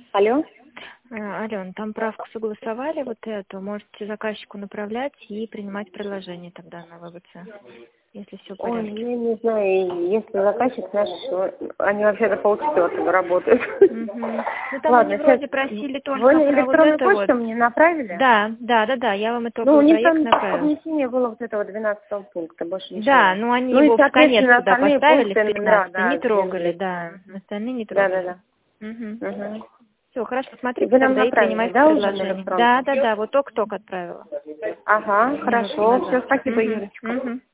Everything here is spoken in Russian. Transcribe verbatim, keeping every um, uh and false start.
Алло. А, Ален, там правку согласовали вот эту. Можете заказчику направлять и принимать предложение тогда на ВВЦ, если все в Ой, порядке. я не знаю, если заказчик наш, они вообще-то полчетвертого работают. Угу. Ну там Ладно, они сейчас. вроде просили только Вы на про вот электронную это вот. почту мне направили? Да, да, да, да, я вам Ну, у итоговый них проект там направила. внесение было вот этого двенадцатого пункта, больше Да, ничего. ну они Ну и, его в конец соответственно, туда остальные поставили, пункты в номера, пятнадцатый, не да, трогали, сдвинули. да, остальные не трогали. Да-да-да. Угу. Угу. Все, хорошо, И смотрите вы нам тогда и направили, принимайте да, уже на предложение. Да, электронку? да, да, вот только-только отправила. Ага, Минутку хорошо. Все, назад. спасибо, Угу, Юлечка. угу.